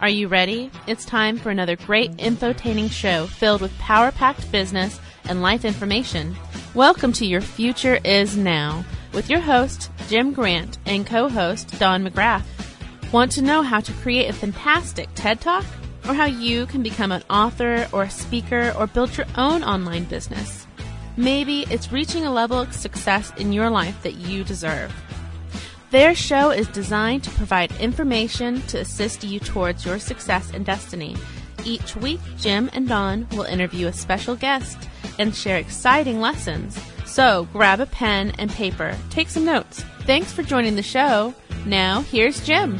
Are you ready? It's time for another great infotaining show filled with power-packed business and life information. Welcome to Your Future Is Now with your host, Jim Grant, and co-host, Don McGrath. Want to know how to create a fantastic TED Talk? Or how you can become an author or a speaker or build your own online business? Maybe it's reaching a level of success in your life that you deserve. Their show is designed to provide information to assist you towards your success and destiny. Each week, Jim and Don will interview a special guest and share exciting lessons. So grab a pen and paper, take some notes. Thanks for joining the show. Now, here's Jim.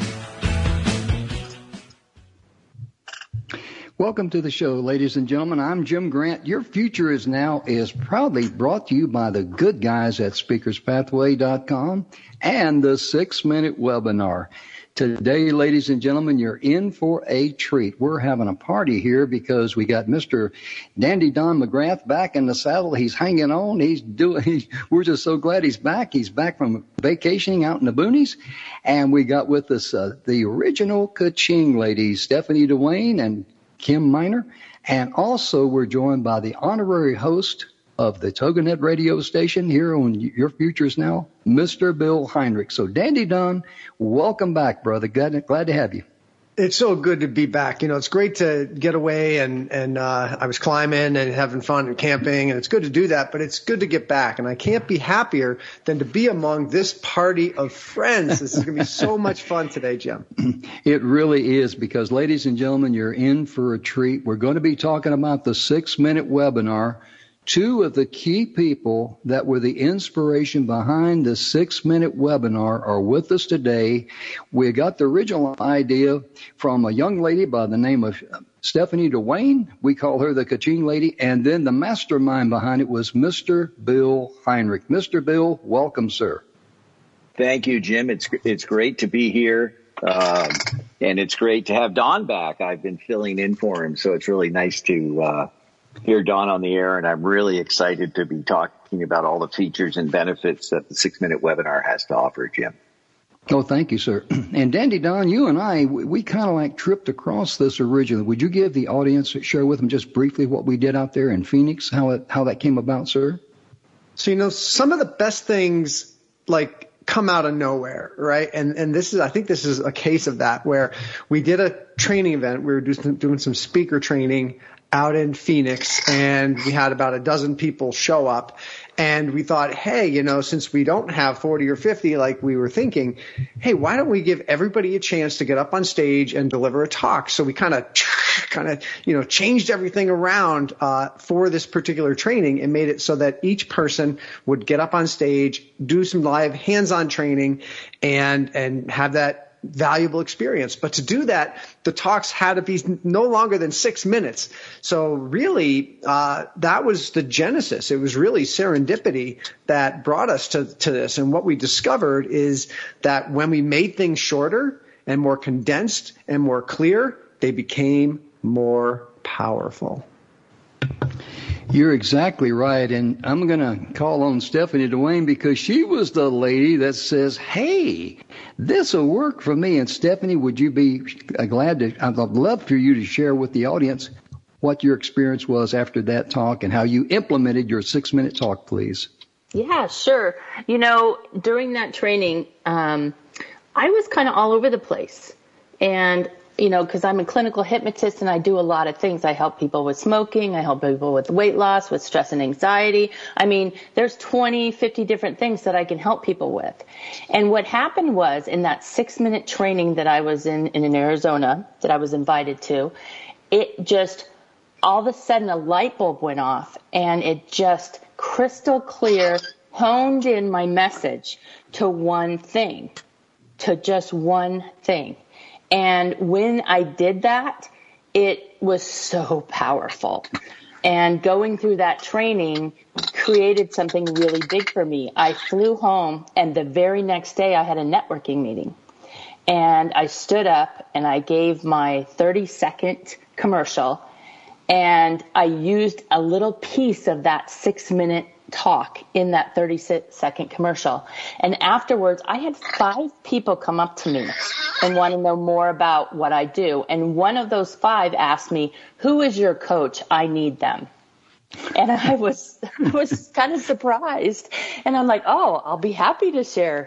Welcome to the show, ladies and gentlemen. I'm Jim Grant. Your Future Is Now is proudly brought to you by the good guys at speakerspathway.com and the 6-Minute Webinar. Today, ladies and gentlemen, you're in for a treat. We're having a party here because we got Mr. Dandy Don McGrath back in the saddle. He's hanging on. We're just so glad he's back. He's back from vacationing out in the boonies. And we got with us the original Kaching ladies, Stephanie Dwayne and Kim Miner, and also we're joined by the honorary host of the TogiNet radio station here on Your Futures Now, Mr. Bill Heinrich. So, Dandy Don, welcome back, brother. Glad to have you. It's so good to be back. You know, it's great to get away and I was climbing and having fun and camping, and it's good to do that, but it's good to get back. And I can't be happier than to be among this party of friends. This is going to be so much fun today, Jim. It really is, because, ladies and gentlemen, you're in for a treat. We're going to be talking about the 6-Minute Webinar. Two of the key people that were the inspiration behind the 6-Minute Webinar are with us today. We got the original idea from a young lady by the name of Stephanie Dwayne. We call her the Kaching lady. And then the mastermind behind it was Mr. Bill Heinrich. Mr. Bill, welcome, sir. Thank you, Jim. It's great to be here. And it's great to have Don back. I've been filling in for him, so it's really nice to hear Don on the air, and I'm really excited to be talking about all the features and benefits that the 6-Minute Webinar has to offer, Jim. Oh, thank you, sir. And Dandy Don, you and I, we kind of like tripped across this originally. Would you give the audience, share with them just briefly what we did out there in Phoenix, how that came about, sir? So, you know, some of the best things, like, come out of nowhere, right? And I think this is a case of that, where we did a training event. We were doing some speaker training out in Phoenix, and we had about a dozen people show up, and we thought, hey, you know, since we don't have 40 or 50 like we were thinking, hey, why don't we give everybody a chance to get up on stage and deliver a talk? So we kind of, you know, changed everything around for this particular training and made it so that each person would get up on stage, do some live hands-on training, and have that valuable experience. But to do that, the talks had to be no longer than 6 minutes. So really, that was the genesis. It was really serendipity that brought us to this. And what we discovered is that when we made things shorter and more condensed and more clear, they became more powerful. You're exactly right, and I'm going to call on Stephanie Dwayne because she was the lady that says, hey, this will work for me. And Stephanie, would you be glad to, I'd love for you to share with the audience what your experience was after that talk and how you implemented your 6-minute talk, please. Yeah, sure. You know, during that training, I was kind of all over the place. And you know, because I'm a clinical hypnotist and I do a lot of things. I help people with smoking. I help people with weight loss, with stress and anxiety. I mean, there's 20, 50 different things that I can help people with. And what happened was in that 6-minute training that I was in Arizona, that I was invited to, it just, all of a sudden a light bulb went off and it just crystal clear honed in my message to one thing, to just one thing. And when I did that, it was so powerful. And going through that training created something really big for me. I flew home, and the very next day I had a networking meeting. And I stood up, and I gave my 30-second commercial, and I used a little piece of that 6-minute talk in that 30-second commercial. And afterwards, I had 5 people come up to me and want to know more about what I do. And one of those 5 asked me, "Who is your coach? I need them." And I was kind of surprised. And I'm like, "Oh, I'll be happy to share,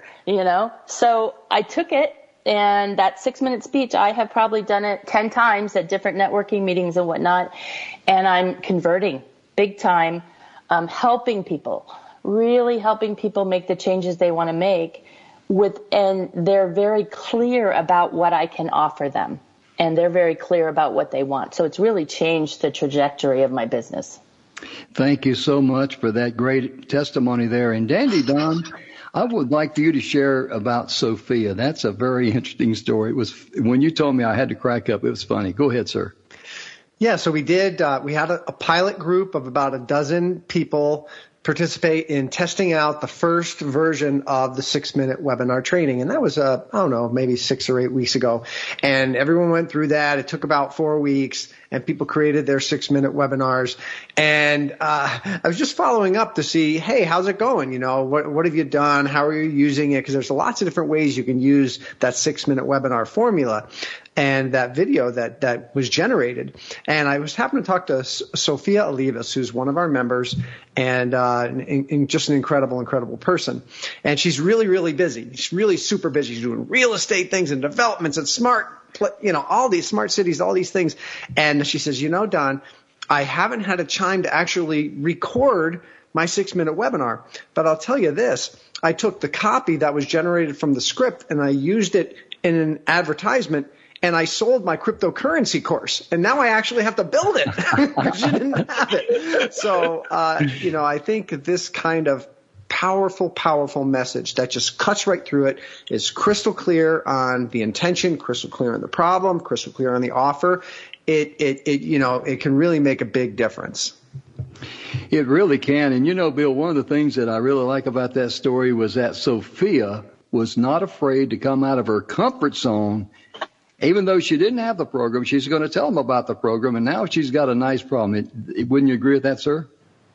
So I took it. And that 6-minute speech, I have probably done it 10 times at different networking meetings and whatnot. And I'm converting big time, helping people, really helping people make the changes they want to make and they're very clear about what I can offer them. And they're very clear about what they want. So it's really changed the trajectory of my business. Thank you so much for that great testimony there. And Dandy Don, I would like for you to share about Sophia. That's a very interesting story. It was, when you told me, I had to crack up. It was funny. Go ahead, sir. Yeah, so we did. We had a pilot group of about a dozen people participate in testing out the first version of the 6-minute webinar training. And that was, maybe 6 or 8 weeks ago. And everyone went through that. It took about 4 weeks and people created their 6-minute webinars. And, I was just following up to see, hey, how's it going? What have you done? How are you using it? Because there's lots of different ways you can use that 6-minute webinar formula and that video that was generated. And I was happening to talk to Sophia Olivas, who's one of our members and just an incredible person. And she's really, really busy. She's really super busy. She's doing real estate things and developments and all these smart cities, all these things. And she says, Don, I haven't had a time to actually record my 6-minute webinar, but I'll tell you this. I took the copy that was generated from the script and I used it in an advertisement. And I sold my cryptocurrency course, and now I actually have to build it because you didn't have it. So, I think this kind of powerful message that just cuts right through it is crystal clear on the intention, crystal clear on the problem, crystal clear on the offer. It can really make a big difference. It really can. And Bill, one of the things that I really like about that story was that Sophia was not afraid to come out of her comfort zone. Even though she didn't have the program, she's going to tell them about the program, and now she's got a nice problem. Wouldn't you agree with that, sir?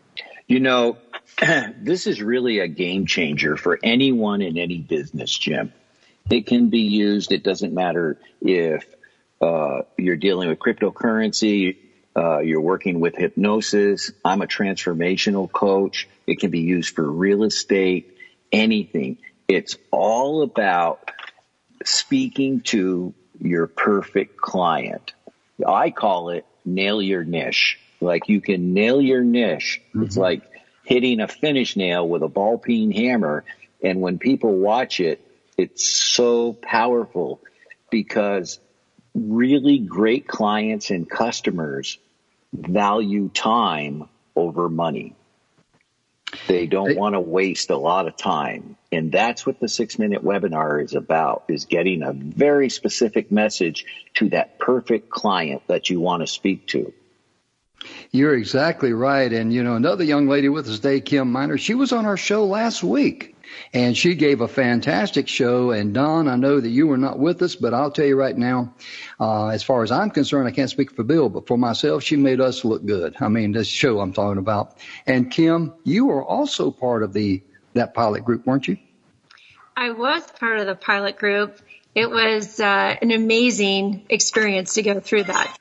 This is really a game changer for anyone in any business, Jim. It can be used. It doesn't matter if you're dealing with cryptocurrency, you're working with hypnosis. I'm a transformational coach. It can be used for real estate, anything. It's all about speaking to your perfect client. I call it nail your niche. Like you can nail your niche. Mm-hmm. It's like hitting a finish nail with a ball peen hammer. And when people watch it, it's so powerful because really great clients and customers value time over money. They don't want to waste a lot of time. And that's what the 6-minute webinar is about, is getting a very specific message to that perfect client that you want to speak to. You're exactly right. And, another young lady with us today, Kim Miner, she was on our show last week. And she gave a fantastic show. And Don, I know that you were not with us, but I'll tell you right now, as far as I'm concerned, I can't speak for Bill, but for myself, she made us look good. I mean, this show I'm talking about. And Kim, you were also part of that pilot group, weren't you? I was part of the pilot group. It was an amazing experience to go through that.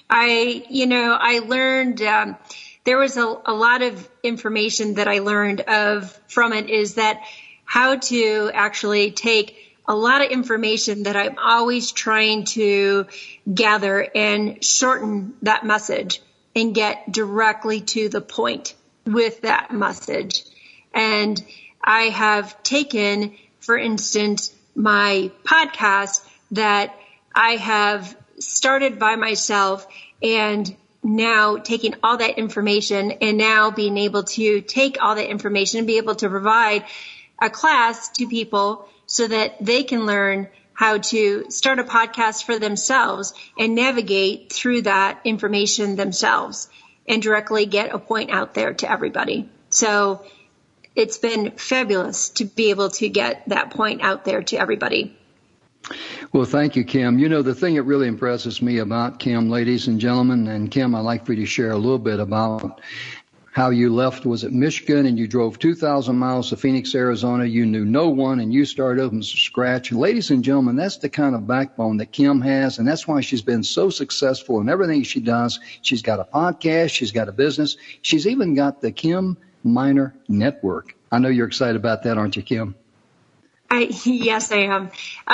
I learned there was a lot of information that I learned from it, is that how to actually take a lot of information that I'm always trying to gather and shorten that message and get directly to the point with that message. And I have taken, for instance, my podcast that I have started by myself, and now taking all that information and now being able to take all that information and be able to provide a class to people so that they can learn how to start a podcast for themselves and navigate through that information themselves and directly get a point out there to everybody. So it's been fabulous to be able to get that point out there to everybody. Well, thank you, Kim. The thing that really impresses me about Kim, ladies and gentlemen, and Kim, I'd like for you to share a little bit about how you left, was it Michigan, and you drove 2,000 miles to Phoenix, Arizona. You knew no one, and you started over from scratch. And ladies and gentlemen, that's the kind of backbone that Kim has, and that's why she's been so successful in everything she does. She's got a podcast. She's got a business. She's even got the Kim Miner Network. I know you're excited about that, aren't you, Kim? Yes, I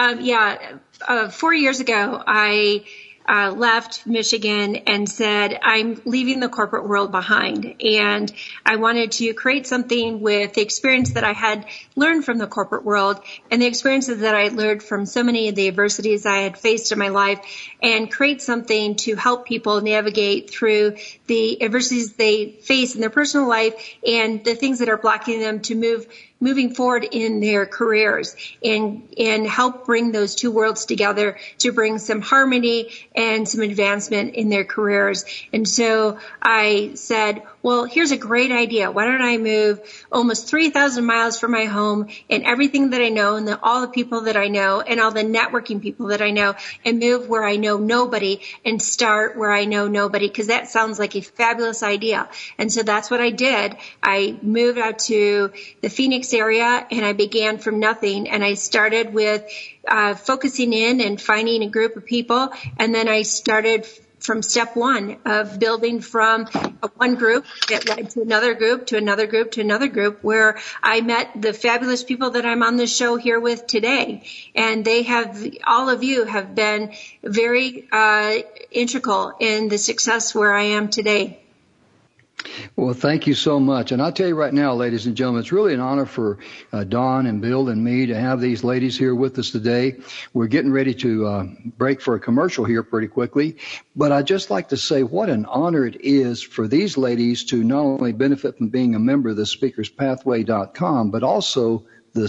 am. 4 years ago, I left Michigan and said, I'm leaving the corporate world behind. And I wanted to create something with the experience that I had learned from the corporate world and the experiences that I had learned from so many of the adversities I had faced in my life, and create something to help people navigate through the adversities they face in their personal life and the things that are blocking them to moving forward in their careers, and help bring those two worlds together to bring some harmony and some advancement in their careers. And so I said, well, here's a great idea. Why don't I move almost 3,000 miles from my home and everything that I know and all the people that I know and all the networking people that I know, and move where I know nobody and start where I know nobody, because that sounds like a fabulous idea. And so that's what I did. I moved out to the Phoenix area and I began from nothing, and I started with focusing in and finding a group of people, and then I started from step one of building from one group that led to another group, to another group, to another group, where I met the fabulous people that I'm on the show here with today. And they have, all of you have been very integral in the success where I am today. Well, thank you so much. And I'll tell you right now, ladies and gentlemen, it's really an honor for Dawn and Bill and me to have these ladies here with us today. We're getting ready to break for a commercial here pretty quickly. But I'd just like to say what an honor it is for these ladies to not only benefit from being a member of the speakerspathway.com, but also the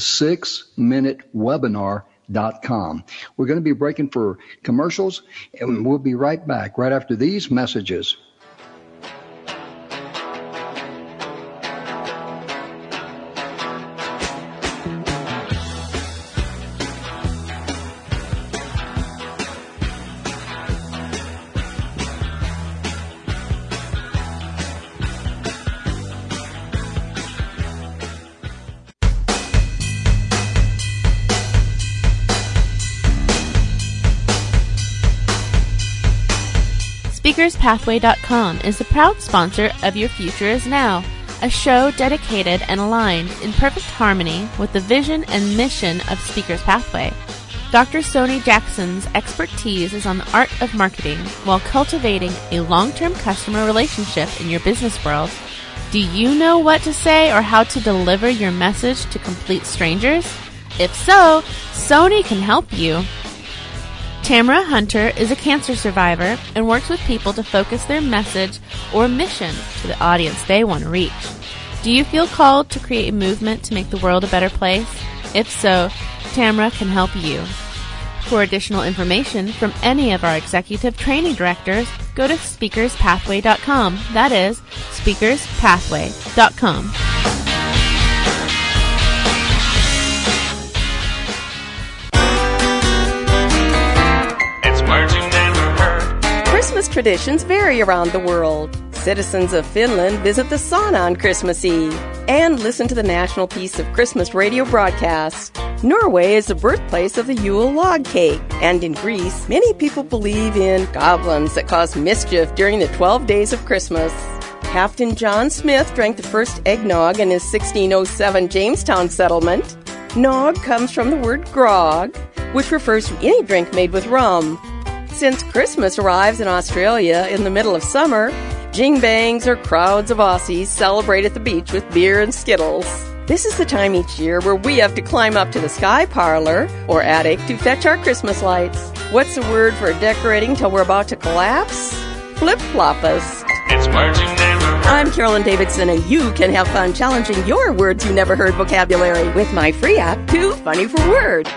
6minutewebinar.com. We're going to be breaking for commercials, and we'll be right back right after these messages. SpeakersPathway.com is the proud sponsor of Your Future Is Now, a show dedicated and aligned in perfect harmony with the vision and mission of Speakers Pathway. Dr. Sony Jackson's expertise is on the art of marketing while cultivating a long-term customer relationship in your business world. Do you know what to say or how to deliver your message to complete strangers? If so, Sony can help you. Tamara Hunter is a cancer survivor and works with people to focus their message or mission to the audience they want to reach. Do you feel called to create a movement to make the world a better place? If so, Tamara can help you. For additional information from any of our executive training directors, go to speakerspathway.com. That is speakerspathway.com. Christmas traditions vary around the world. Citizens of Finland visit the sauna on Christmas Eve and listen to the National Piece of Christmas radio broadcast. Norway is the birthplace of the Yule log cake, and in Greece, many people believe in goblins that cause mischief during the 12 days of Christmas. Captain John Smith drank the first eggnog in his 1607 Jamestown settlement. Nog comes from the word grog, which refers to any drink made with rum. Since Christmas arrives in Australia in the middle of summer, jingbangs or crowds of Aussies celebrate at the beach with beer and Skittles. This is the time each year where we have to climb up to the sky parlor or attic to fetch our Christmas lights. What's the word for decorating till we're about to collapse? Flip-floppus. It's words you never heard. I'm Carolyn Davidson, and you can have fun challenging your words you never heard vocabulary with my free app, Too Funny for Word.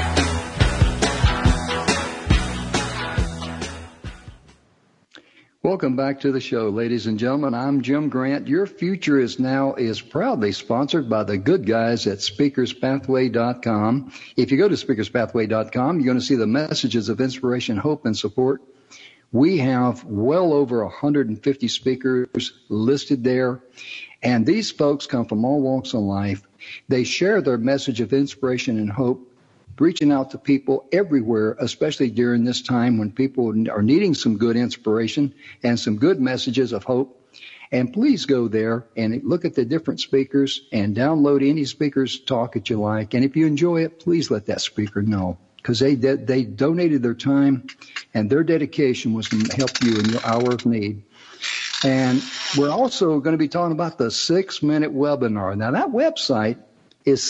Well, welcome back to the show, ladies and gentlemen. I'm Jim Grant. Your Future is Now is proudly sponsored by the good guys at SpeakersPathway.com. If you go to SpeakersPathway.com, you're going to see the messages of inspiration, hope, and support. We have well over 150 speakers listed there, and these folks come from all walks of life. They share their message of inspiration and hope, reaching out to people everywhere, especially during this time when people are needing some good inspiration and some good messages of hope. And please go there and look at the different speakers and download any speaker's talk that you like. And if you enjoy it, please let that speaker know, because they donated their time, and their dedication was to help you in your hour of need. And we're also going to be talking about the 6-minute webinar. Now, that website is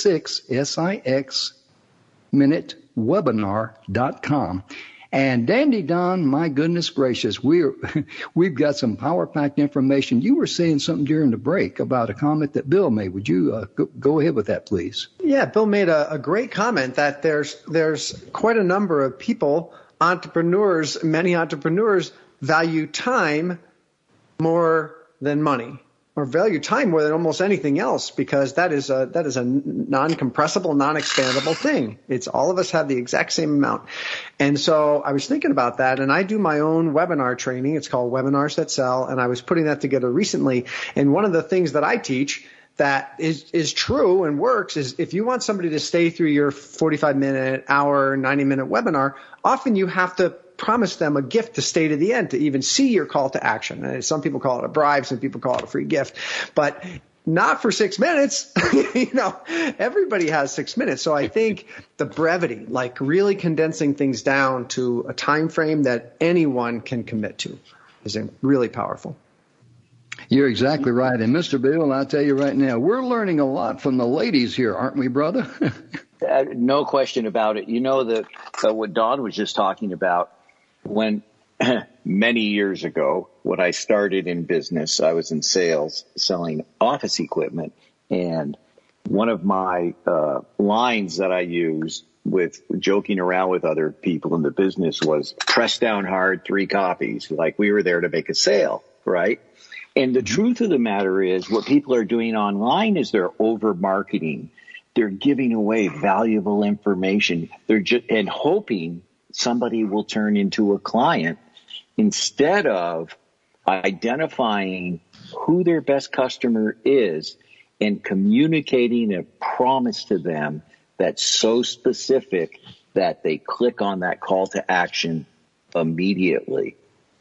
6minutewebinar.com. And Dandy Don, my goodness gracious, we've got some power-packed information. You were saying something during the break about a comment that Bill made. Would you go ahead with that, please? Yeah, Bill made a great comment that there's quite a number of people, entrepreneurs, many entrepreneurs value time more than money, or value time more than almost anything else, because that is a non-compressible, non-expandable thing. It's all of us have the exact same amount. And so I was thinking about that, and I do my own webinar training. It's called Webinars That Sell, and I was putting that together recently. And one of the things that I teach that is true and works is if you want somebody to stay through your 45-minute, hour, 90-minute webinar, often you have to promise them a gift to stay to the end, to even see your call to action. And some people call it a bribe, some people call it a free gift, but not for 6 minutes. Everybody has 6 minutes. So I think the brevity, like really condensing things down to a time frame that anyone can commit to, is really powerful. You're exactly right. And Mr. Bill, I'll tell you right now, we're learning a lot from the ladies here, aren't we, brother? No question about it. You know, what Don was just talking about, when many years ago, when I started in business, I was in sales selling office equipment. And one of my lines that I used with joking around with other people in the business was press down hard, 3 copies, like we were there to make a sale, right? And the truth of the matter is what people are doing online is they're over marketing. They're giving away valuable information. And hoping somebody will turn into a client instead of identifying who their best customer is and communicating a promise to them that's so specific that they click on that call to action immediately.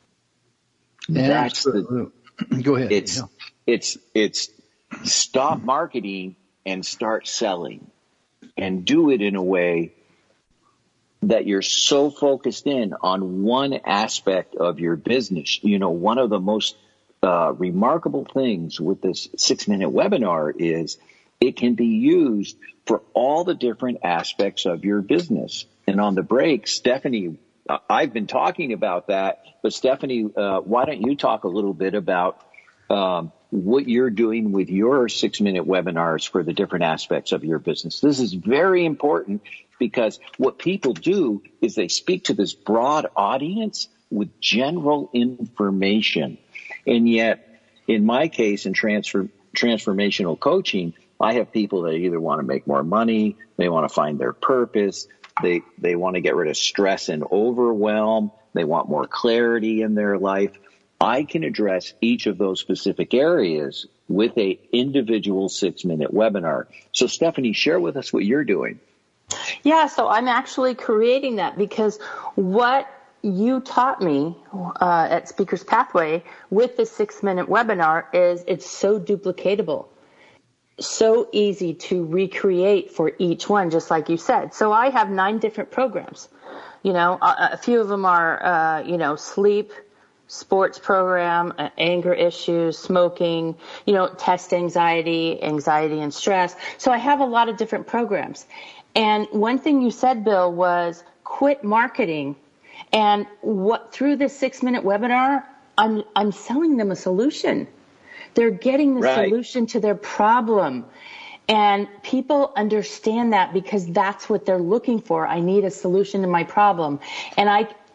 That's Go ahead. It's stop marketing and start selling, and do it in a way that you're so focused in on one aspect of your business. You know, one of the most remarkable things with this 6-minute webinar is it can be used for all the different aspects of your business. And on the break, Stephanie, I've been talking about that, but Stephanie, why don't you talk a little bit about what you're doing with your 6-minute webinars for the different aspects of your business? This is very important, because what people do is they speak to this broad audience with general information. And yet, in my case, in transformational coaching, I have people that either want to make more money, they want to find their purpose, they want to get rid of stress and overwhelm, they want more clarity in their life. I can address each of those specific areas with a individual 6-minute webinar. So Stephanie, share with us what you're doing. Yeah, so I'm actually creating that because what you taught me at Speakers Pathway with the 6-minute webinar is it's so duplicatable, so easy to recreate for each one, just like you said. So I have 9 different programs. You know, a few of them are, sleep, sports program, anger issues, smoking, test anxiety and stress. So I have a lot of different programs. And one thing you said, Bill, was quit marketing. And through this 6-minute webinar, I'm selling them a solution. They're getting the solution to their problem. And people understand that because that's what they're looking for. I need a solution to my problem. And I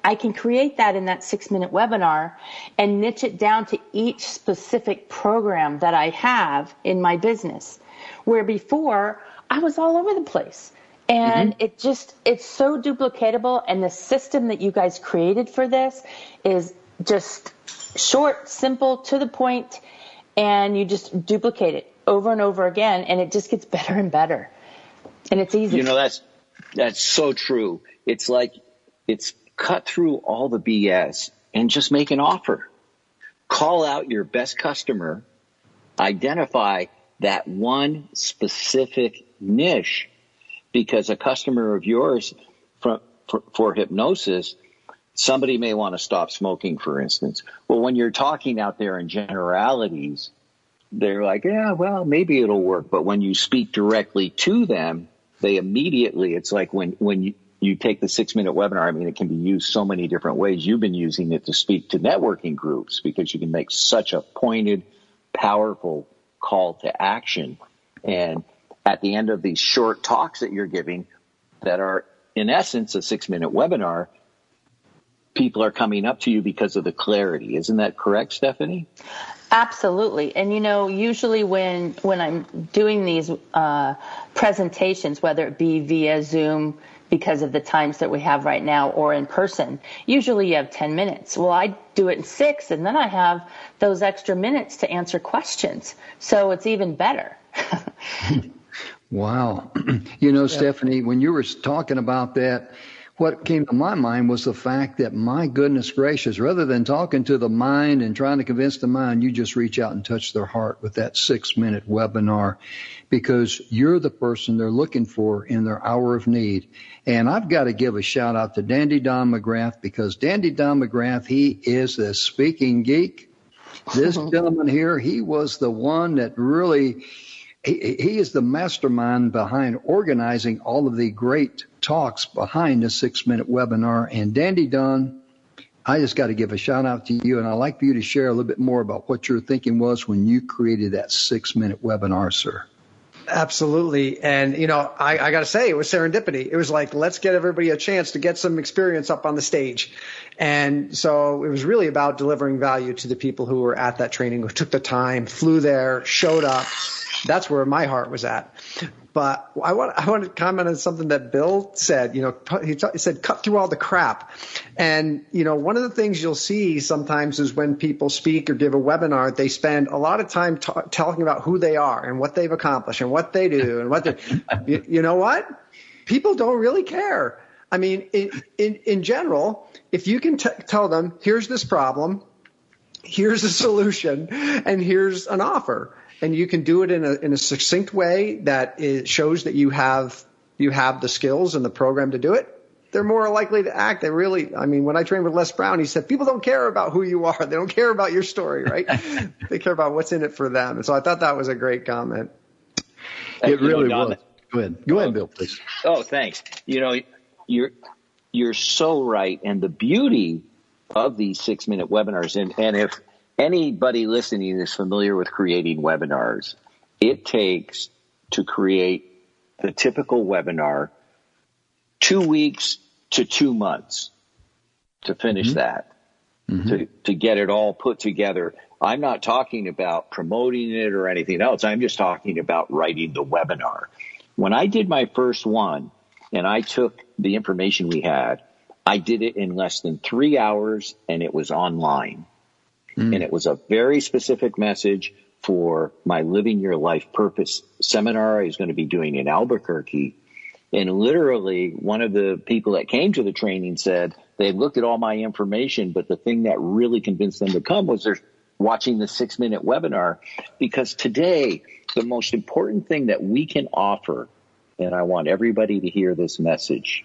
I can create that in that 6-minute webinar and niche it down to each specific program that I have in my business, where before I was all over the place. And it's so duplicatable. And the system that you guys created for this is just short, simple, to the point, and you just duplicate it over and over again, and it just gets better and better. And it's easy. That's so true. It's like it's cut through all the BS and just make an offer. Call out your best customer, identify that one specific niche, because a customer of yours for hypnosis, somebody may want to stop smoking, for instance. Well, when you're talking out there in generalities, they're like, yeah, well, maybe it'll work. But when you speak directly to them, they immediately, it's like when you take the 6-minute webinar, I mean, it can be used so many different ways. You've been using it to speak to networking groups because you can make such a pointed, powerful call to action. And at the end of these short talks that you're giving that are, in essence, a 6-minute webinar, people are coming up to you because of the clarity. Isn't that correct, Stephanie? Absolutely. And, usually when I'm doing these presentations, whether it be via Zoom because of the times that we have right now or in person, usually you have 10 minutes. Well, I do it in 6, and then I have those extra minutes to answer questions. So it's even better. Wow. Stephanie, when you were talking about that, what came to my mind was the fact that, my goodness gracious, rather than talking to the mind and trying to convince the mind, you just reach out and touch their heart with that 6-minute webinar, because you're the person they're looking for in their hour of need. And I've got to give a shout out to Dandy Don McGrath, because Dandy Don McGrath, he is the speaking geek. This gentleman here, he was the one that really, he is the mastermind behind organizing all of the great talks behind the 6-minute webinar. And Dandy Don, I just got to give a shout out to you, and I'd like for you to share a little bit more about what your thinking was when you created that 6-minute webinar, sir. Absolutely. And, I got to say, it was serendipity. It was like, let's get everybody a chance to get some experience up on the stage. And so it was really about delivering value to the people who were at that training, who took the time, flew there, showed up. That's where my heart was at. But I want to comment on something that Bill said. He said, cut through all the crap. And, one of the things you'll see sometimes is when people speak or give a webinar, they spend a lot of time talking about who they are and what they've accomplished and what they do and what they, you know what? People don't really care. I mean, in general, if you can tell them, here's this problem, here's a solution, and here's an offer, and you can do it in a succinct way that shows that you have the skills and the program to do it, they're more likely to act. When I trained with Les Brown, he said, people don't care about who you are. They don't care about your story, right? They care about what's in it for them. And so I thought that was a great comment. It really was. Go ahead, Bill, please. Oh, thanks. You're so right. And the beauty of these 6-minute webinars, and if anybody listening is familiar with creating webinars, it takes to create the typical webinar 2 weeks to 2 months to finish that, to get it all put together. I'm not talking about promoting it or anything else. I'm just talking about writing the webinar. When I did my first one and I took the information we had, I did it in less than 3 hours, and it was online. And it was a very specific message for my Living Your Life Purpose seminar I was going to be doing in Albuquerque. And literally, one of the people that came to the training said they looked at all my information, but the thing that really convinced them to come was they're watching the 6-minute webinar. Because today, the most important thing that we can offer, and I want everybody to hear this message,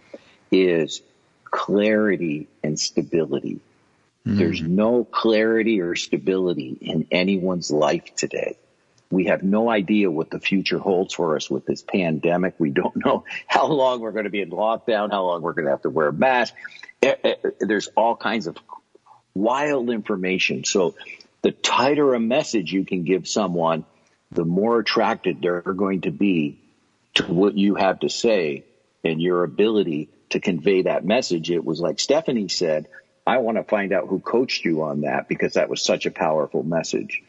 is clarity and stability. There's no clarity or stability in anyone's life today. We have no idea what the future holds for us with this pandemic. We don't know how long we're going to be in lockdown, how long we're going to have to wear a mask. There's all kinds of wild information. So the tighter a message you can give someone, the more attracted they're going to be to what you have to say. and your ability to convey that message. It was like Stephanie said, I want to find out who coached you on that, because that was such a powerful message.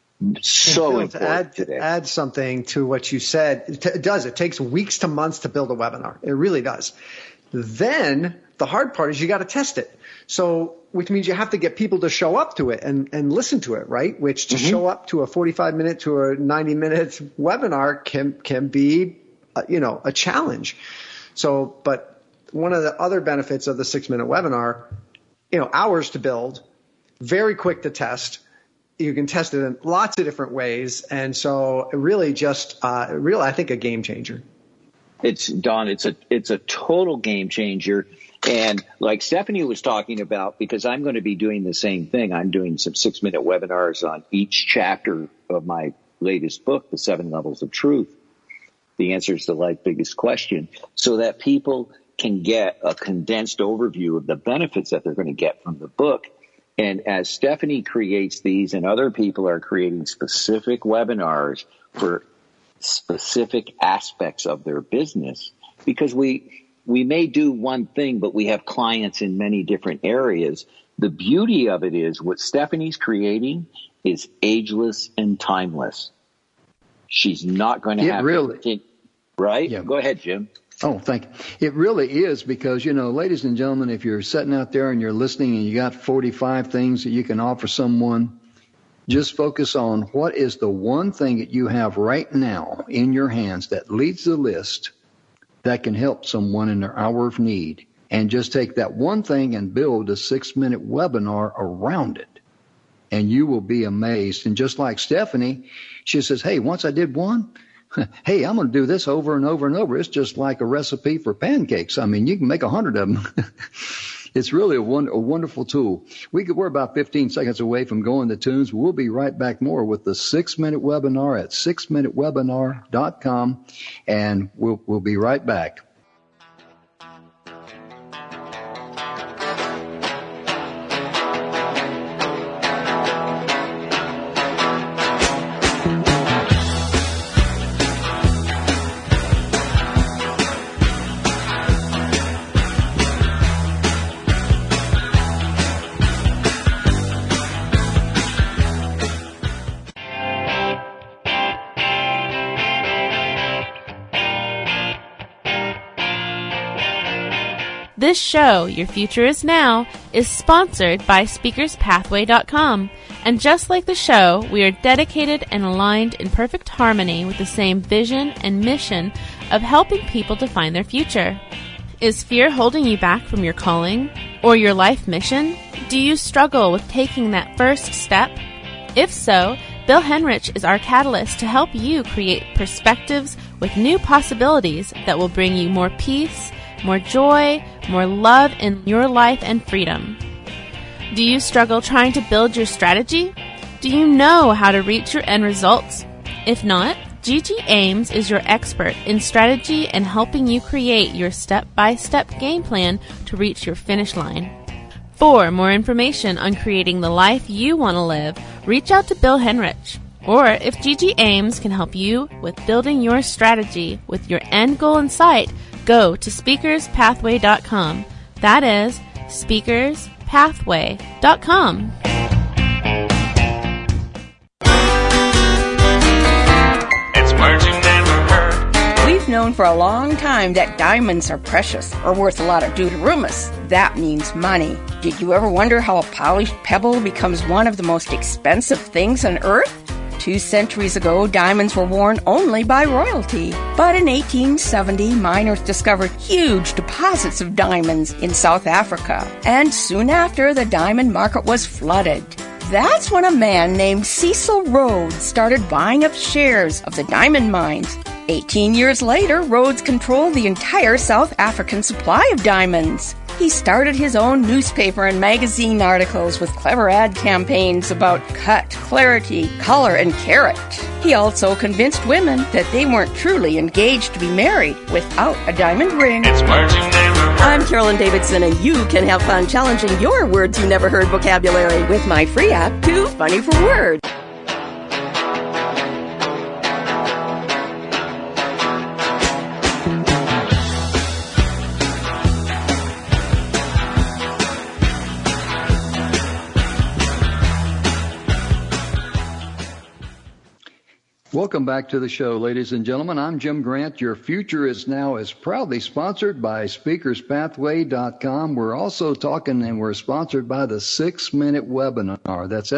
So important to add something to what you said, it does. It takes weeks to months to build a webinar. It really does. Then the hard part is you got to test it. So, which means you have to get people to show up to it and listen to it, right? Which to show up to a 45-minute to a 90-minute webinar can be, a challenge. So, but one of the other benefits of the 6-minute webinar, hours to build, very quick to test. You can test it in lots of different ways. And so really just, I think a game changer. It's a total game changer. And like Stephanie was talking about, because I'm going to be doing the same thing. I'm doing some 6-minute webinars on each chapter of my latest book, The 7 Levels of Truth. The answers to life's biggest question, so that people can get a condensed overview of the benefits that they're going to get from the book. And as Stephanie creates these and other people are creating specific webinars for specific aspects of their business, because we may do one thing, but we have clients in many different areas. The beauty of it is what Stephanie's creating is ageless and timeless. She's not going to have to, right? Yeah. Go ahead, Jim. Oh, thank you. It really is, because, ladies and gentlemen, if you're sitting out there and you're listening and you got 45 things that you can offer someone, just focus on what is the one thing that you have right now in your hands that leads the list that can help someone in their hour of need. And just take that one thing and build a 6-minute webinar around it. And you will be amazed. And just like Stephanie, she says, hey, once I did one, hey, I'm going to do this over and over and over. It's just like a recipe for pancakes. I mean, you can make 100 of them. It's really a wonderful tool. We're about 15 seconds away from going to tunes. We'll be right back more with the 6-minute webinar at 6minutewebinar.com, and we'll be right back. This show, Your Future Is Now, is sponsored by SpeakersPathway.com. And just like the show, we are dedicated and aligned in perfect harmony with the same vision and mission of helping people to find their future. Is fear holding you back from your calling or your life mission? Do you struggle with taking that first step? If so, Bill Henrich is our catalyst to help you create perspectives with new possibilities that will bring you more peace, more joy, more love in your life and freedom. Do you struggle trying to build your strategy? Do you know how to reach your end results? If not, Gigi Ames is your expert in strategy and helping you create your step-by-step game plan to reach your finish line. For more information on creating the life you want to live, reach out to Bill Henrich. Or if Gigi Ames can help you with building your strategy with your end goal in sight, go to SpeakersPathway.com. That is SpeakersPathway.com. It's words you never heard. We've known for a long time that diamonds are precious or worth a lot of deuterumus. That means money. Did you ever wonder how a polished pebble becomes one of the most expensive things on earth? 2 centuries ago, diamonds were worn only by royalty. But in 1870, miners discovered huge deposits of diamonds in South Africa. And soon after, the diamond market was flooded. That's when a man named Cecil Rhodes started buying up shares of the diamond mines. 18 years later, Rhodes controlled the entire South African supply of diamonds. He started his own newspaper and magazine articles with clever ad campaigns about cut, clarity, color, and carat. He also convinced women that they weren't truly engaged to be married without a diamond ring. It's words you never heard. I'm Carolyn Davidson, and you can have fun challenging your words you never heard vocabulary with my free app, Too Funny for Words. Welcome back to the show, ladies and gentlemen. I'm Jim Grant. Your Future is Now is proudly sponsored by SpeakersPathway.com. We're also talking and we're sponsored by the 6-Minute Webinar. That's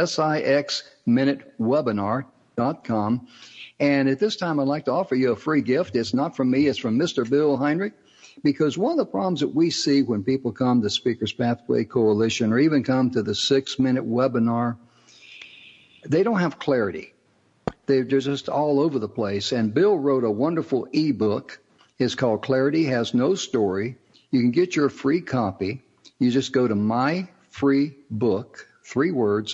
SIXMinuteWebinar.com. And at this time, I'd like to offer you a free gift. It's not from me. It's from Mr. Bill Heinrich. Because one of the problems that we see when people come to Speakers Pathway Coalition or even come to the 6-Minute Webinar, they don't have clarity. They're just all over the place. And Bill wrote a wonderful ebook. It's called Clarity Has No Story. You can get your free copy. You just go to My Free Book, 3 words,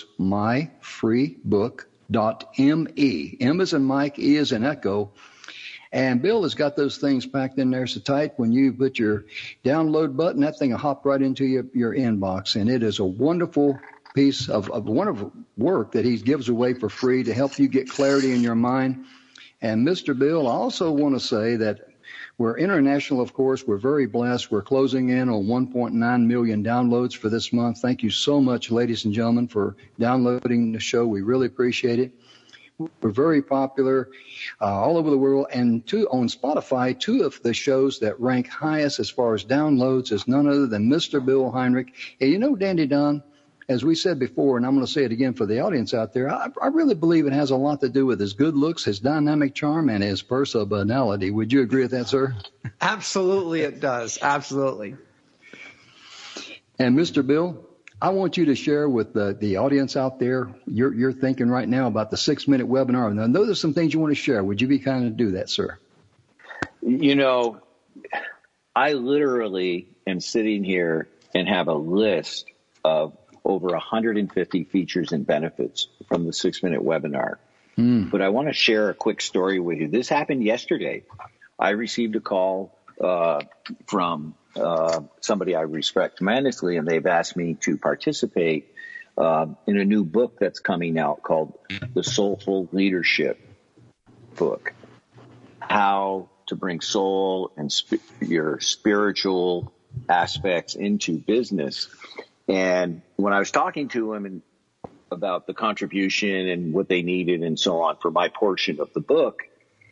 myfreebook.me. M as in Mike, E as in Echo. And Bill has got those things packed in there so tight when you put your download button, that thing will hop right into your inbox. And it is a wonderful piece of wonderful work that he gives away for free to help you get clarity in your mind. And Mr. Bill, I also want to say that we're international, of course. We're very blessed. We're closing in on 1.9 million downloads for this month. Thank you so much, ladies and gentlemen, for downloading the show. We really appreciate it. We're very popular all over the world. And on Spotify, 2 of the shows that rank highest as far as downloads is none other than Mr. Bill Heinrich. And you know, Dandy Don, as we said before, and I'm going to say it again for the audience out there, I really believe it has a lot to do with his good looks, his dynamic charm, and his personality. Would you agree with that, sir? Absolutely, it does. Absolutely. And Mr. Bill, I want you to share with the audience out there you're thinking right now about the 6-Minute Webinar. Now, I know there's some things you want to share. Would you be kind to do that, sir? You know, I literally am sitting here and have a list of over 150 features and benefits from the 6-Minute Webinar. But I want to share a quick story with you. This happened yesterday. I received a call from somebody I respect tremendously, and they've asked me to participate in a new book that's coming out called The Soulful Leadership Book. How to bring soul and your spiritual aspects into business. And when I was talking to him about the contribution and what they needed and so on for my portion of the book,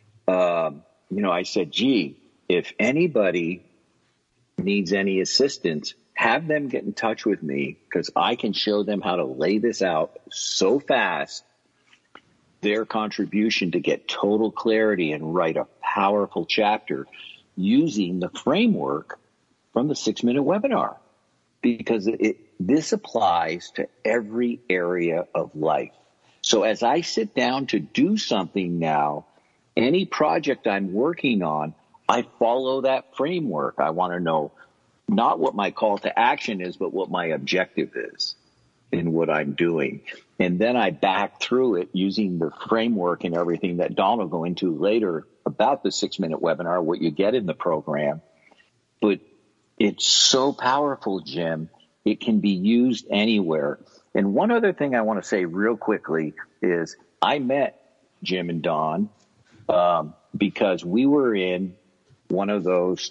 I said, gee, if anybody needs any assistance, have them get in touch with me because I can show them how to lay this out so fast, their contribution to get total clarity and write a powerful chapter using the framework from the 6-Minute Webinar. Because this applies to every area of life. So as I sit down to do something now, any project I'm working on, I follow that framework. I want to know not what my call to action is, but what my objective is in what I'm doing. And then I back through it using the framework and everything that Don will go into later about the 6-Minute Webinar, what you get in the program. But it's so powerful, Jim. It can be used anywhere. And one other thing I want to say real quickly is I met Jim and Don because we were in one of those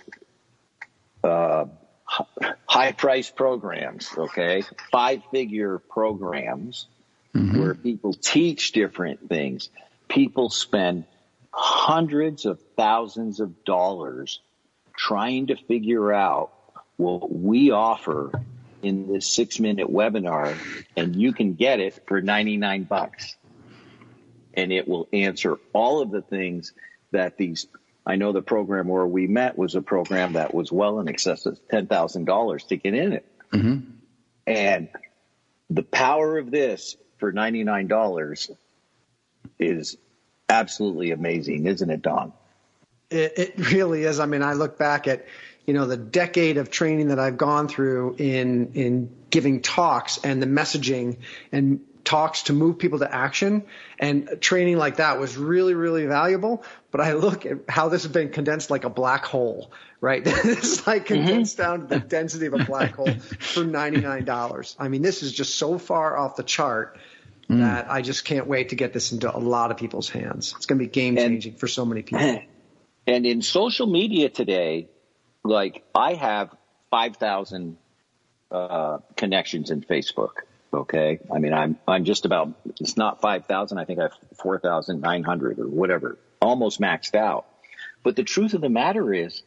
high-priced programs, okay, 5-figure programs where people teach different things. People spend hundreds of thousands of dollars trying to figure out what we offer in this 6-Minute Webinar, and you can get it for $99. And it will answer all of the things that I know the program where we met was a program that was well in excess of $10,000 to get in it. And the power of this for $99 is absolutely amazing, isn't it, Don? It really is. I mean, I look back at, the decade of training that I've gone through in giving talks and the messaging and talks to move people to action, and training like that was really, really valuable. But I look at how this has been condensed like a black hole, right? It's like condensed down to the density of a black hole for $99. I mean, this is just so far off the chart that I just can't wait to get this into a lot of people's hands. It's going to be game changing for so many people. And in social media today, like I have 5,000 connections in Facebook. Okay. I mean, I'm just about, it's not 5,000. I think I have 4,900 or whatever, almost maxed out. But the truth of the matter is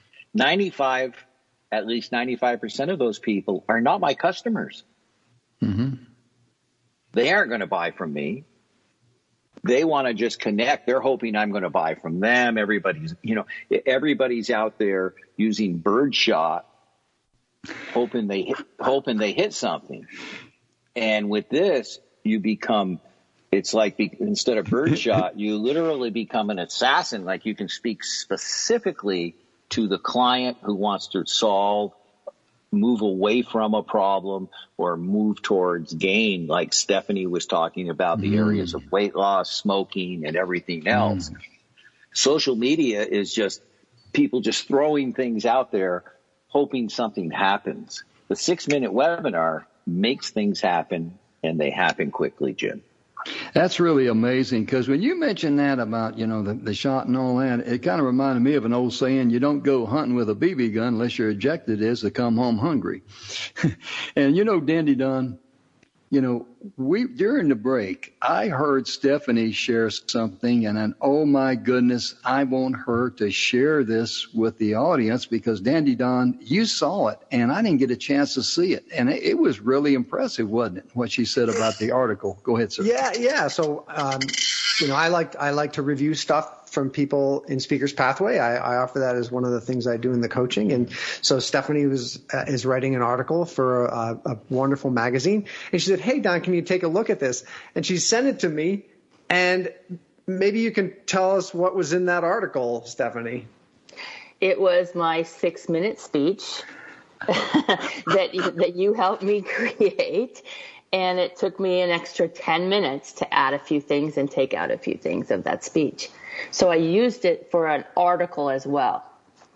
at least 95% of those people are not my customers. Mm-hmm. They aren't going to buy from me. They want to just connect. They're hoping I'm going to buy from them. Everybody's out there using birdshot, hoping they hit something. And with this, it's like instead of birdshot, you literally become an assassin. Like you can speak specifically to the client who wants to move away from a problem or move towards gain, like Stephanie was talking about the areas of weight loss, smoking, and everything else. Social media is just people just throwing things out there, hoping something happens. The 6-minute webinar makes things happen, and they happen quickly, Jim. That's really amazing, because when you mentioned that about, the shot and all that, it kind of reminded me of an old saying, you don't go hunting with a BB gun unless your objective is to come home hungry. And, Dandy Don, during the break, I heard Stephanie share something, and then, oh my goodness, I want her to share this with the audience, because Dandy Don, you saw it, and I didn't get a chance to see it. And it was really impressive, wasn't it, what she said about the article? Go ahead, sir. Yeah. So, I like to review stuff from people in Speaker's Pathway. I offer that as one of the things I do in the coaching. And so Stephanie is writing an article for a wonderful magazine. And she said, hey, Don, can you take a look at this? And she sent it to me. And maybe you can tell us what was in that article, Stephanie. It was my 6-minute speech that you helped me create. And it took me an extra 10 minutes to add a few things and take out a few things of that speech. So I used it for an article as well.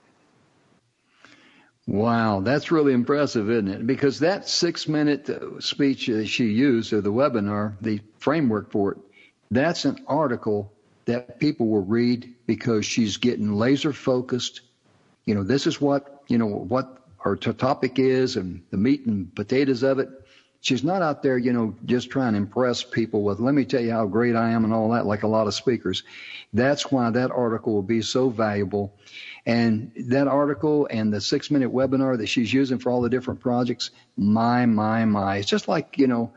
Wow, that's really impressive, isn't it? Because that 6-minute speech she used, or the webinar, the framework for it, that's an article that people will read because she's getting laser focused. This is what her topic is and the meat and potatoes of it. She's not out there, just trying to impress people with, let me tell you how great I am and all that, like a lot of speakers. That's why that article will be so valuable. And that article and the 6-minute webinar that she's using for all the different projects, my. It's just like,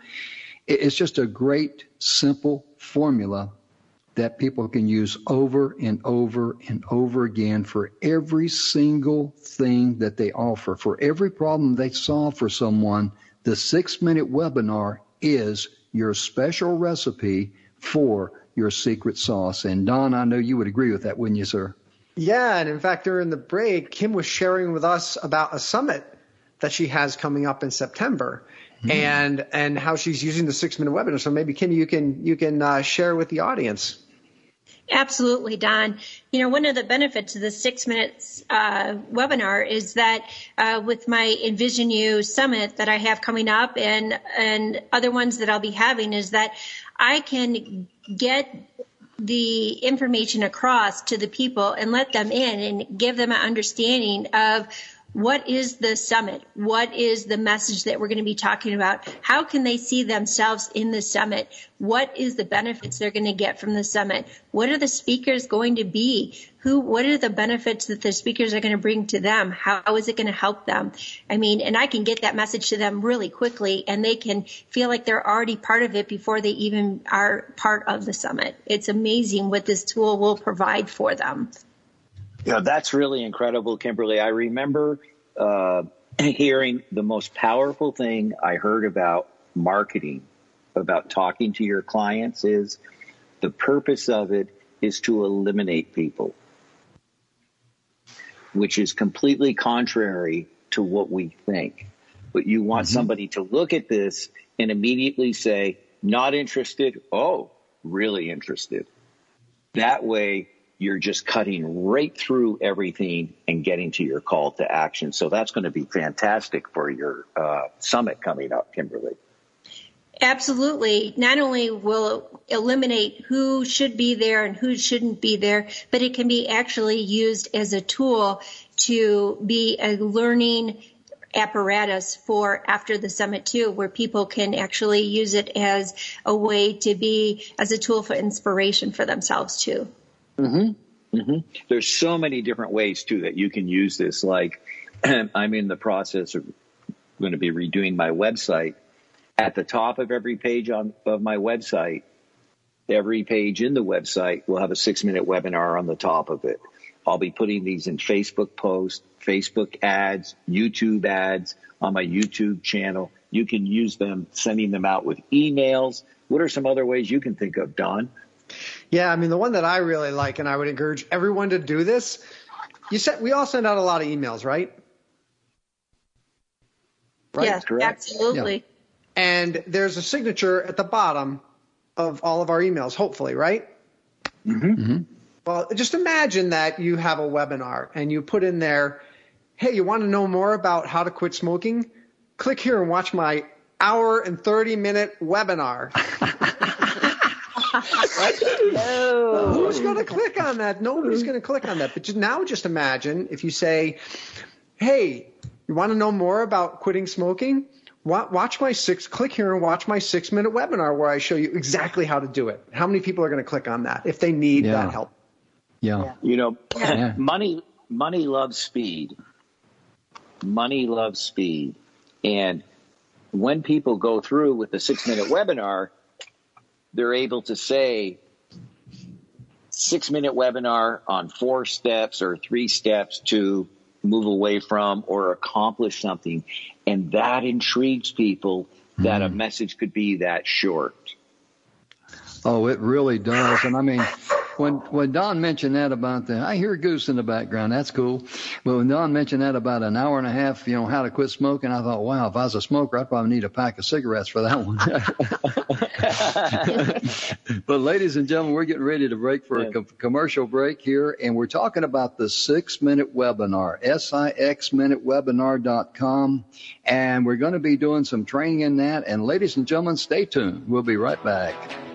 it's just a great, simple formula that people can use over and over and over again for every single thing that they offer. For every problem they solve for someone, the 6-minute webinar is your special recipe for your secret sauce. And Don, I know you would agree with that, wouldn't you, sir? Yeah, and in fact, during the break, Kim was sharing with us about a summit that she has coming up in September, and how she's using the 6-minute webinar. So maybe Kim, you can share with the audience. Absolutely, Don. One of the benefits of the 6 minutes webinar is that with my Envision You summit that I have coming up and other ones that I'll be having, is that I can get the information across to the people and let them in and give them an understanding of what is the summit? What is the message that we're going to be talking about? How can they see themselves in the summit? What is the benefits they're going to get from the summit? What are the speakers going to be? What are the benefits that the speakers are going to bring to them? How is it going to help them? And I can get that message to them really quickly, and they can feel like they're already part of it before they even are part of the summit. It's amazing what this tool will provide for them. That's really incredible, Kimberly. I remember hearing the most powerful thing I heard about marketing, about talking to your clients, is the purpose of it is to eliminate people, which is completely contrary to what we think. But you want somebody to look at this and immediately say, not interested, oh, really interested. That way, you're just cutting right through everything and getting to your call to action. So that's going to be fantastic for your summit coming up, Kimberly. Absolutely. Not only will it eliminate who should be there and who shouldn't be there, but it can be actually used as a tool to be a learning apparatus for after the summit too, where people can actually use it as a way to be as a tool for inspiration for themselves too. Mm-hmm. Mm-hmm. There's so many different ways too that you can use this. Like I'm in the process of going to be redoing my website. At the top of every page of my website, every page in the website will have a 6-minute webinar on the top of it. I'll be putting these in Facebook posts, Facebook ads, YouTube ads on my YouTube channel. You can use them, sending them out with emails. What are some other ways you can think of, Don? Yeah, I mean, the one that I really like, and I would encourage everyone to do this, we all send out a lot of emails, right? Right, yes, absolutely. Yeah. And there's a signature at the bottom of all of our emails, hopefully, right? Mm-hmm. Mm-hmm. Well, just imagine that you have a webinar and you put in there, hey, you want to know more about how to quit smoking? Click here and watch my hour and 30-minute webinar. Right? No. Who's going to click on that? Nobody's going to click on that. But now just imagine if you say, hey, you want to know more about quitting smoking? Click here and watch my 6-minute webinar where I show you exactly how to do it. How many people are going to click on that if they need that help? Yeah. You know, money loves speed. Money loves speed. And when people go through with the 6-minute webinar, they're able to say 6-minute webinar on 4 steps or 3 steps to move away from or accomplish something. And that intrigues people that a message could be that short. Oh, it really does. And I mean, when Don mentioned that about I hear a goose in the background. That's cool. But when Don mentioned that about an hour and a half, how to quit smoking, I thought, wow, if I was a smoker, I'd probably need a pack of cigarettes for that one. But ladies and gentlemen, we're getting ready to break for a commercial break here. And we're talking about the 6-minute webinar, sixminutewebinar.com. And we're going to be doing some training in that. And ladies and gentlemen, stay tuned. We'll be right back.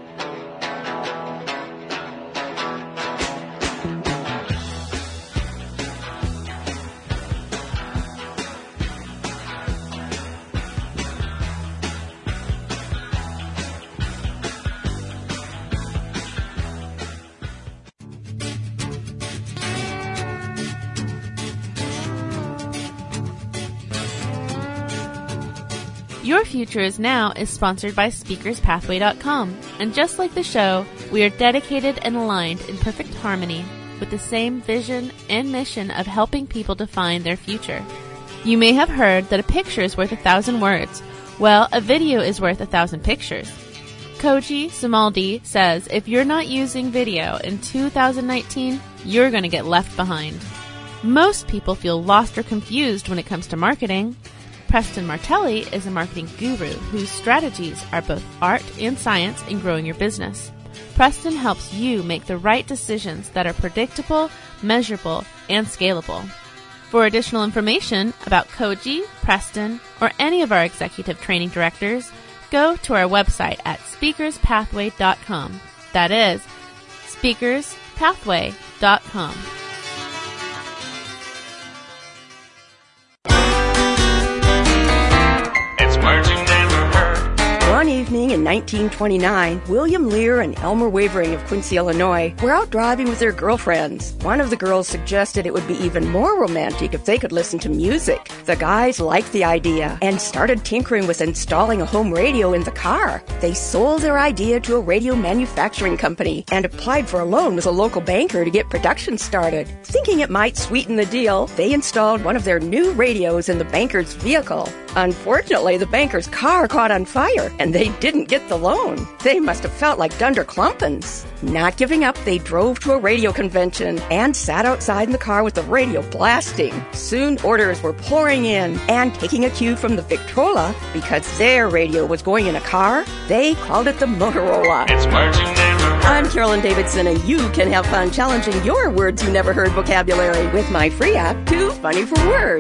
Your Future Is Now is sponsored by SpeakersPathway.com. And just like the show, we are dedicated and aligned in perfect harmony with the same vision and mission of helping people define their future. You may have heard that a picture is worth 1,000 words. Well, a video is worth 1,000 pictures. Koji Samaldi says if you're not using video in 2019, you're going to get left behind. Most people feel lost or confused when it comes to marketing. Preston Martelli is a marketing guru whose strategies are both art and science in growing your business. Preston helps you make the right decisions that are predictable, measurable, and scalable. For additional information about Koji, Preston, or any of our executive training directors, go to our website at speakerspathway.com. That is speakerspathway.com. One evening in 1929, William Lear and Elmer Wavering of Quincy, Illinois, were out driving with their girlfriends. One of the girls suggested it would be even more romantic if they could listen to music. The guys liked the idea and started tinkering with installing a home radio in the car. They sold their idea to a radio manufacturing company and applied for a loan with a local banker to get production started. Thinking it might sweeten the deal, they installed one of their new radios in the banker's vehicle. Unfortunately, the banker's car caught on fire, and they didn't get the loan. They must have felt like Dunder Clumpins. Not giving up, they drove to a radio convention and sat outside in the car with the radio blasting. Soon orders were pouring in, and taking a cue from the Victrola, because their radio was going in a car, they called it the Motorola. It's words you never heard. I'm Carolyn Davidson, and you can have fun challenging your words you never heard vocabulary with my free app, Too Funny for Words.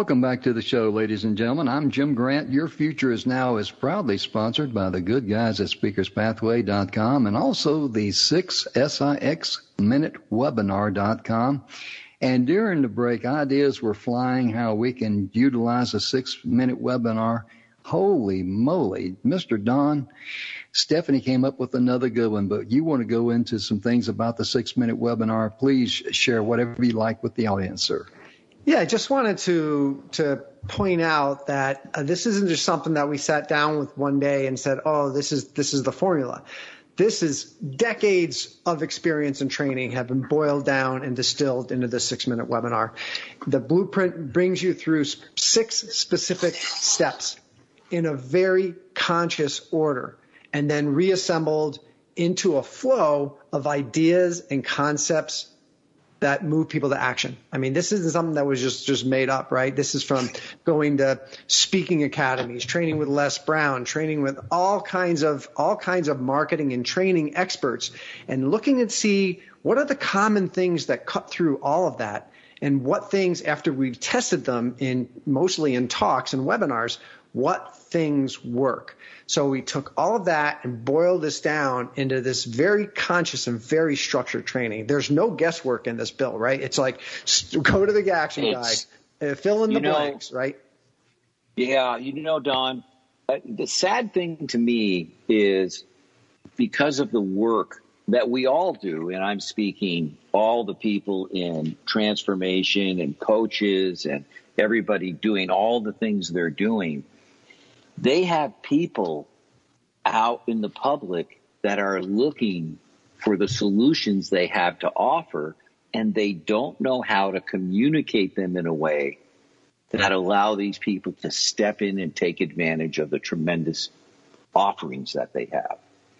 Welcome back to the show, ladies and gentlemen. I'm Jim Grant. Your Future is Now is proudly sponsored by the good guys at SpeakersPathway.com and also the 6SIXMinuteWebinar.com. And during the break, ideas were flying how we can utilize a 6-minute webinar. Holy moly, Mr. Don, Stephanie came up with another good one, but you want to go into some things about the 6-minute webinar. Please share whatever you like with the audience, sir. Yeah, I just wanted to point out that this isn't just something that we sat down with one day and said, oh, this is the formula. This is decades of experience and training have been boiled down and distilled into the 6-minute webinar. The blueprint brings you through 6 specific steps in a very conscious order and then reassembled into a flow of ideas and concepts that move people to action. I mean, this isn't something that was just made up, right? This is from going to speaking academies, training with Les Brown, training with all kinds of marketing and training experts, and looking and see what are the common things that cut through all of that, and what things, after we've tested them mostly in talks and webinars, what things work. So we took all of that and boiled this down into this very conscious and very structured training. There's no guesswork in this, Bill, right? It's like go to the action guide, fill in the blanks, right? Yeah, Don, the sad thing to me is because of the work that we all do, and I'm speaking all the people in transformation and coaches and everybody doing all the things they're doing, they have people out in the public that are looking for the solutions they have to offer, and they don't know how to communicate them in a way that allow these people to step in and take advantage of the tremendous offerings that they have.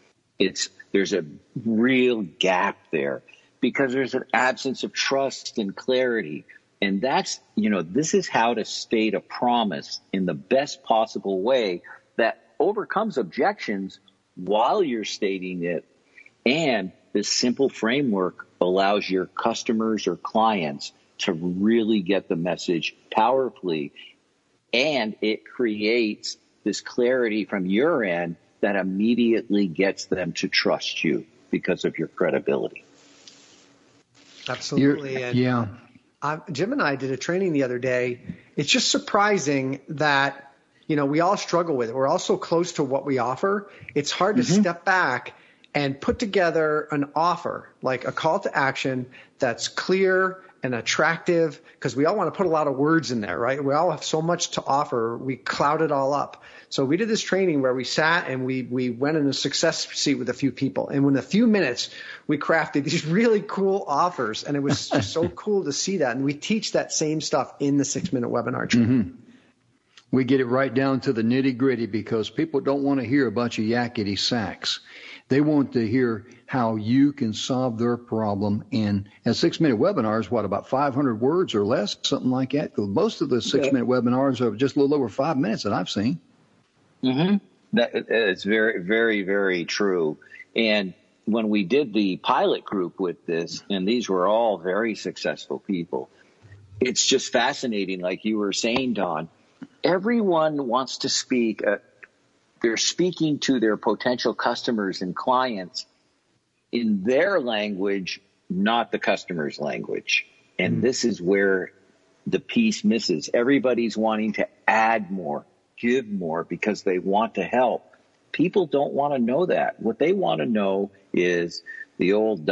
There's a real gap there because there's an absence of trust and clarity. And that's, this is how to state a promise in the best possible way that overcomes objections while you're stating it. And this simple framework allows your customers or clients to really get the message powerfully. And it creates this clarity from your end that immediately gets them to trust you because of your credibility. Absolutely. Yeah. Jim and I did a training the other day. It's just surprising that, we all struggle with it. We're all so close to what we offer. It's hard to step back and put together an offer, like a call to action that's clear and attractive, because we all want to put a lot of words in there, right? We all have so much to offer. We cloud it all up. So we did this training where we sat and we went in a success seat with a few people. And in a few minutes, we crafted these really cool offers. And it was just so cool to see that. And we teach that same stuff in the 6-minute webinar training. Mm-hmm. We get it right down to the nitty gritty because people don't want to hear a bunch of yakety sacks. They want to hear how you can solve their problem in a 6-minute webinar is about 500 words or less, something like that. Most of the 6-minute webinars are just a little over 5 minutes that I've seen. Mm-hmm. It's very, very, very true. And when we did the pilot group with this, and these were all very successful people, it's just fascinating. Like you were saying, Don, everyone wants to speak. They're speaking to their potential customers and clients in their language, not the customer's language. And this is where the piece misses. Everybody's wanting to add more, give more because they want to help. People don't want to know that. What they want to know is the old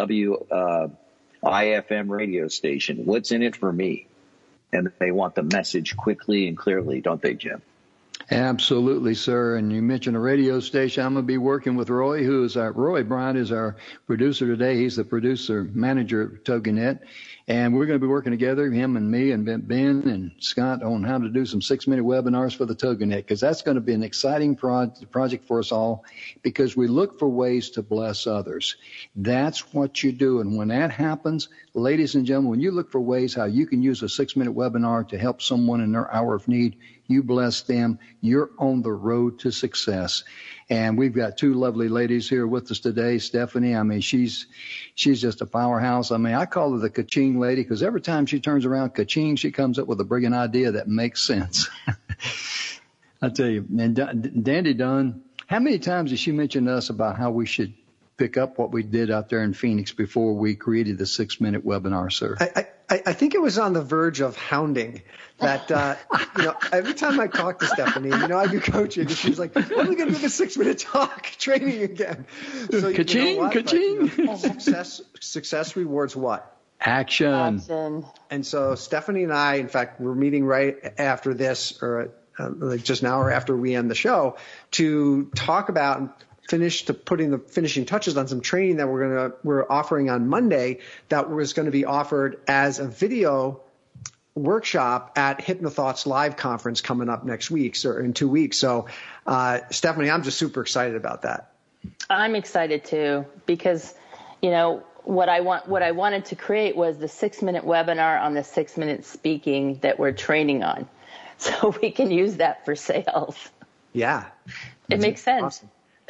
IFM radio station. What's in it for me? And they want the message quickly and clearly, don't they, Jim? Absolutely, sir. And you mentioned a radio station. I'm going to be working with Roy, Roy Bryant is our producer today. He's the producer manager at TogiNet. And we're going to be working together, him and me and Ben and Scott, on how to do some 6-minute webinars for the TogiNet, because that's going to be an exciting project for us all, because we look for ways to bless others. That's what you do. And when that happens, ladies and gentlemen, when you look for ways how you can use a 6-minute webinar to help someone in their hour of need, You bless them. You're on the road to success. And we've got two lovely ladies here with us today. Stephanie, I mean, she's just a powerhouse. I mean, I call her the ka-ching lady because every time she turns around, ka-ching, she comes up with a brilliant idea that makes sense. I tell you, and Dandy Dunn, how many times did she mention to us about how we should pick up what we did out there in Phoenix before we created the 6-minute webinar, sir? I think it was on the verge of hounding that, every time I talk to Stephanie, I do coaching, and she's like, when are we going to do the 6-minute talk training again? So, ka-ching, ka-ching. Success rewards what? Action. And so Stephanie and I, in fact, we're meeting right after this, or like just now or after we end the show, to talk about putting the finishing touches on some training that we're offering on Monday that was going to be offered as a video workshop at HypnoThoughts Live Conference coming up next week, or in 2 weeks. So, Stephanie, I'm just super excited about that. I'm excited too, because, what I wanted to create was the 6-minute webinar on the 6-minute speaking that we're training on. So we can use that for sales. Yeah. It makes sense. Awesome.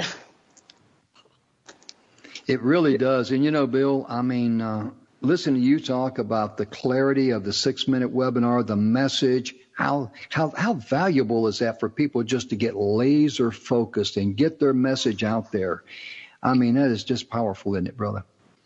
It really does. And, Bill, I mean, listen to you talk about the clarity of the 6-minute webinar, the message, how valuable is that for people just to get laser focused and get their message out there? I mean, that is just powerful, isn't it, brother?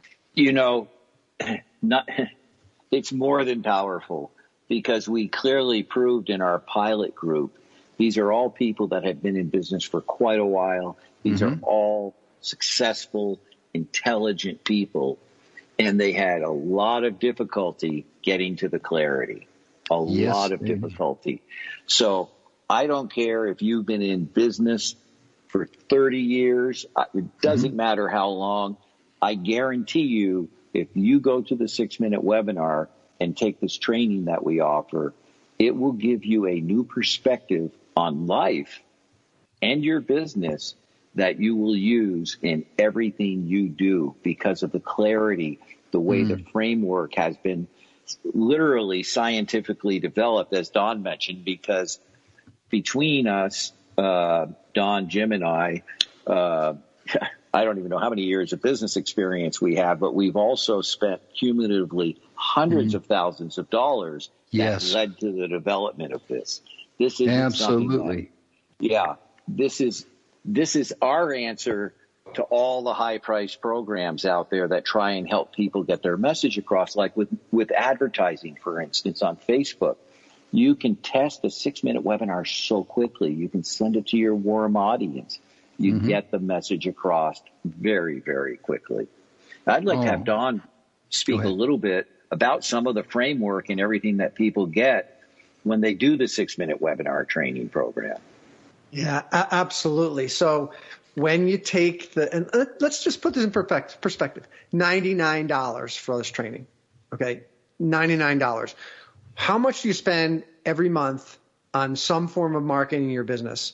It's more than powerful, because we clearly proved in our pilot group, these are all people that have been in business for quite a while. These are all successful, intelligent people, and they had a lot of difficulty getting to the clarity, a lot of difficulty. So I don't care if you've been in business for 30 years. It doesn't matter how long. I guarantee you, if you go to the 6-minute webinar and take this training that we offer, it will give you a new perspective on life and your business that you will use in everything you do, because of the clarity, the way the framework has been literally scientifically developed, as Don mentioned, because between us, Don, Jim, and I don't even know how many years of business experience we have, but we've also spent cumulatively hundreds of thousands of dollars that led to the development of this. This is absolutely. This is our answer to all the high-priced programs out there that try and help people get their message across, like with advertising, for instance, on Facebook. You can test a 6-minute webinar so quickly. You can send it to your warm audience. You get the message across very, very quickly. I'd like to have Don speak a little bit about some of the framework and everything that people get when they do the 6-minute webinar training program. Yeah, absolutely. So when you take and let's just put this in perspective, $99 for this training. Okay, $99. How much do you spend every month on some form of marketing in your business?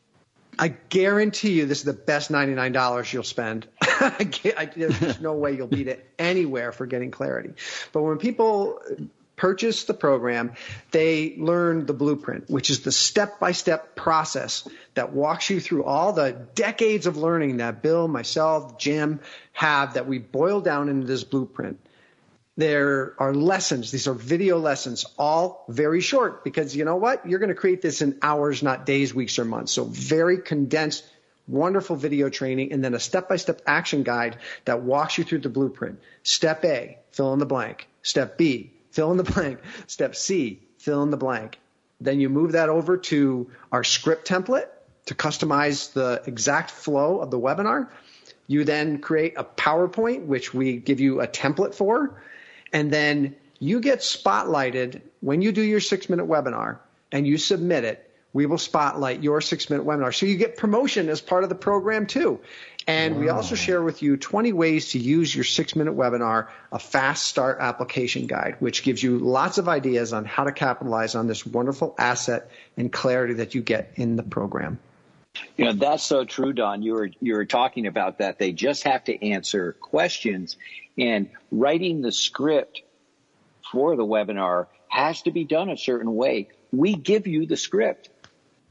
I guarantee you this is the best $99 you'll spend. There's no way you'll beat it anywhere for getting clarity. But when people purchase the program, they learn the blueprint, which is the step-by-step process that walks you through all the decades of learning that Bill, myself, Jim have, that we boil down into this blueprint. There are lessons. These are video lessons, all very short, because you know what? You're going to create this in hours, not days, weeks, or months. So very condensed, wonderful video training, and then a step-by-step action guide that walks you through the blueprint. Step A, fill in the blank. Step B, fill in the blank. Step C, fill in the blank. Then you move that over to our script template to customize the exact flow of the webinar. You then create a PowerPoint, which we give you a template for. And then you get spotlighted when you do your 6-minute webinar and you submit it. We will spotlight your 6-minute webinar. So you get promotion as part of the program too. And we also share with you 20 ways to use your 6-minute webinar, a fast start application guide, which gives you lots of ideas on how to capitalize on this wonderful asset and clarity that you get in the program. That's so true, Don. You were talking about that. They just have to answer questions, and writing the script for the webinar has to be done a certain way. We give you the script.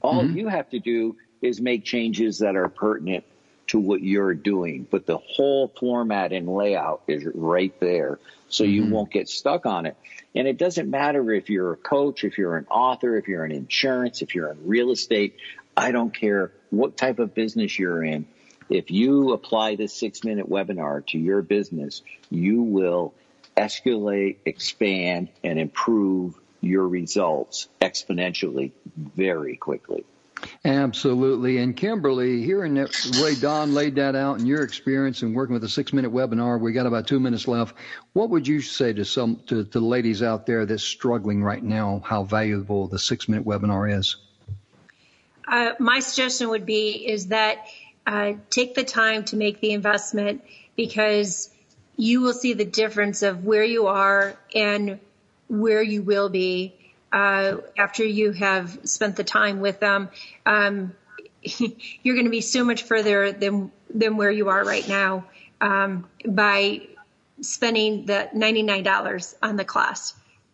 All you have to do is make changes that are pertinent to what you're doing. But the whole format and layout is right there, so you won't get stuck on it. And it doesn't matter if you're a coach, if you're an author, if you're in insurance, if you're in real estate. I don't care what type of business you're in. If you apply this 6-minute webinar to your business, you will escalate, expand, and improve your results exponentially very quickly. Absolutely. And Kimberly, hearing the way Don laid that out and your experience in working with a 6-minute webinar, we got about 2 minutes left. What would you say to the ladies out there that's struggling right now, how valuable the 6-minute webinar is? My suggestion would be is that take the time to make the investment, because you will see the difference of where you are and where you will be after you have spent the time with them. You're going to be so much further than where you are right now by spending the $99 on the class.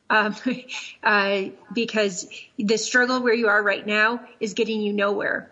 Because the struggle where you are right now is getting you nowhere.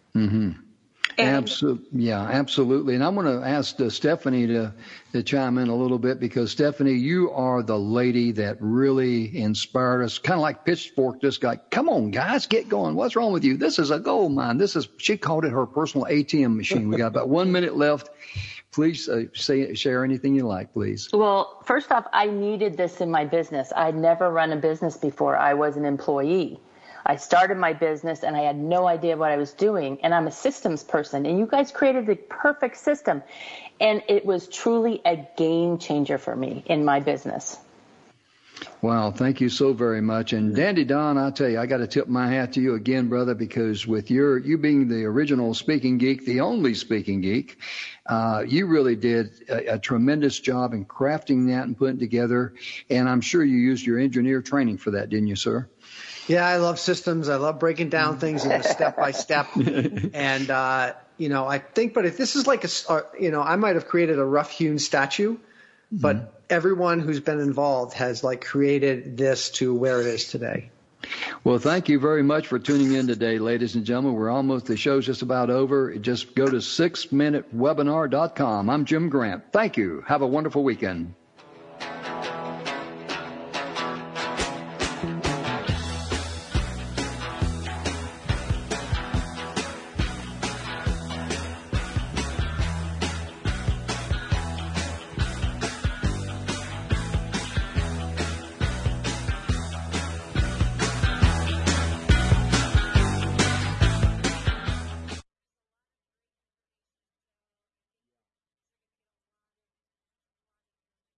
Absolutely. And I'm going to ask Stephanie to chime in a little bit, because Stephanie, you are the lady that really inspired us, kind of like Pitchfork just got, come on guys, get going. What's wrong with you? This is a gold mine. She called it her personal ATM machine. We got about 1 minute left. Please share anything you like, please. Well, first off, I needed this in my business. I'd never run a business before. I was an employee. I started my business and I had no idea what I was doing. And I'm a systems person. And you guys created the perfect system. And it was truly a game changer for me in my business. Wow, thank you so very much. And Dandy Don, I tell you, I got to tip my hat to you again, brother, because with you being the original speaking geek, the only speaking geek, you really did a tremendous job in crafting that and putting it together. And I'm sure you used your engineer training for that, didn't you, sir? Yeah, I love systems. I love breaking down things in a step by step. And, I think, but if this is like I might have created a rough hewn statue, but everyone who's been involved has created this to where it is today. Well, thank you very much for tuning in today, ladies and gentlemen. The show's just about over. Just go to 6minutewebinar.com. I'm Jim Grant. Thank you. Have a wonderful weekend.